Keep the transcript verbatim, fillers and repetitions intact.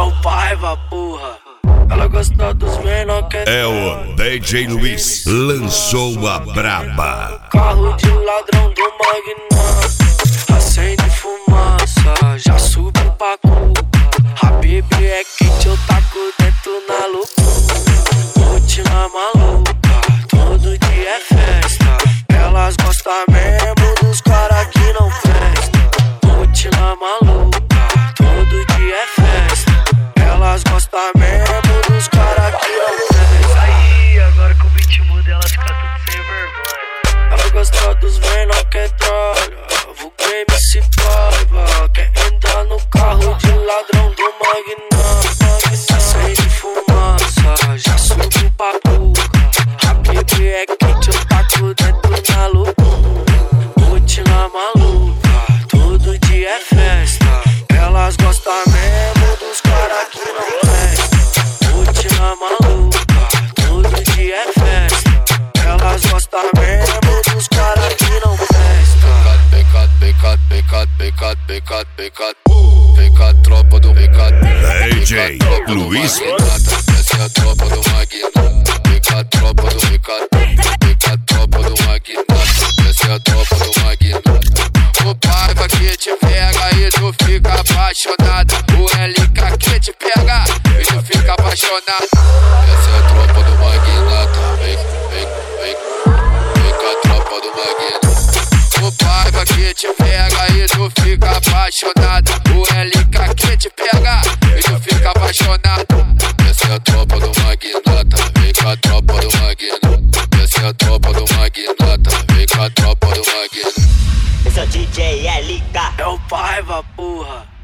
o Paiva, porra. Ela gosta dos menor que É o D J Luiz, lançou a braba. Carro de ladrão do magnata, acende fumaça, já subiu pra cuca. A baby é quente, eu taco dentro na loucura. Rotina maluca, todo dia é festa. Elas gostam mesmo dos cara que não presta. Rotina maluca, todo dia é festa. Elas gostam mesmo dos cara que não presta. Aí, agora que o beat muda, elas ficam tudo sem vergonha. Ela gosta dos menor que droga, vou game se Paiva. Quer entrar no carro de ladrão do magnata, acende fumaça, já subiu pra cuca. A baby é quente, eu taco dentro na loucura. Rotina maluca, todo dia é festa. Elas gostam mesmo dos cara que não presta. Rotina maluca, todo dia é festa. Elas gostam mesmo dos cara que não presta. Pecado, pecado, pecado, pecado, pecado, pecado, pecado, tropa do pecado. D J Luiz. Essa é a tropa do magnata. Pecado, tropa do pecado. Pecado, tropa do magnata. Essa é a tropa do magnata. O Paiva que te pega e tu fica apaixonado. O L K que te pega e tu fica apaixonado. Essa é a tropa do magnata. Vem, vem, vem. Vem com a tropa do magnata. O Paiva que te pega e tu fica apaixonado. O L K que te pega e tu fica apaixonado. Essa é a tropa do magnata. Vem com a tropa do magnata. Essa é a tropa do magnata. Vem com a tropa do magnata. Eu sou D J L K. É o Paiva, porra.